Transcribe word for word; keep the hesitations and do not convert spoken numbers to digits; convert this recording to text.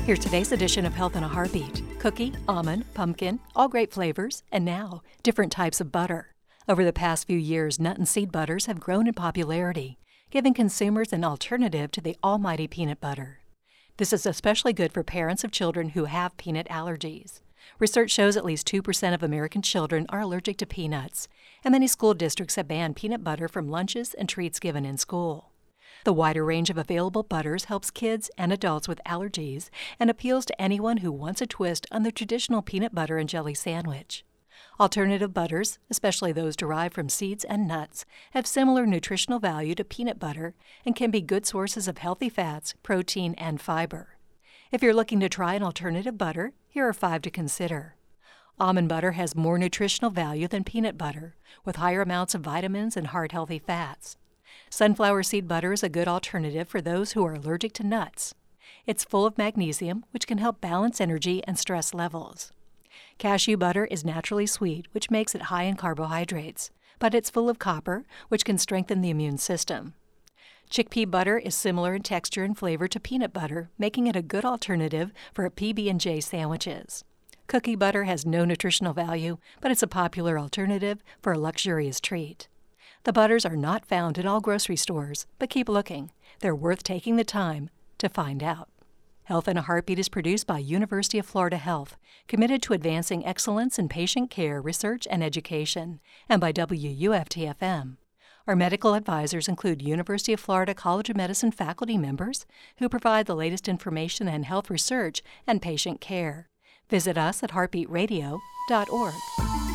Here's today's edition of Health in a Heartbeat. Cookie, almond, pumpkin, all great flavors, and now, different types of butter. Over the past few years, nut and seed butters have grown in popularity, giving consumers an alternative to the almighty peanut butter. This is especially good for parents of children who have peanut allergies. Research shows at least two percent of American children are allergic to peanuts, and many school districts have banned peanut butter from lunches and treats given in school. The wider range of available butters helps kids and adults with allergies and appeals to anyone who wants a twist on the traditional peanut butter and jelly sandwich. Alternative butters, especially those derived from seeds and nuts, have similar nutritional value to peanut butter and can be good sources of healthy fats, protein, and fiber. If you're looking to try an alternative butter, here are five to consider. Almond butter has more nutritional value than peanut butter, with higher amounts of vitamins and heart-healthy fats. Sunflower seed butter is a good alternative for those who are allergic to nuts. It's full of magnesium, which can help balance energy and stress levels. Cashew butter is naturally sweet, which makes it high in carbohydrates, but it's full of copper, which can strengthen the immune system. Chickpea butter is similar in texture and flavor to peanut butter, making it a good alternative for P B and J sandwiches. Cookie butter has no nutritional value, but it's a popular alternative for a luxurious treat. The butters are not found in all grocery stores, but keep looking. They're worth taking the time to find out. Health in a Heartbeat is produced by University of Florida Health, committed to advancing excellence in patient care, research, and education, and by W U F T F M. Our medical advisors include University of Florida College of Medicine faculty members who provide the latest information and health research and patient care. Visit us at heartbeat radio dot org.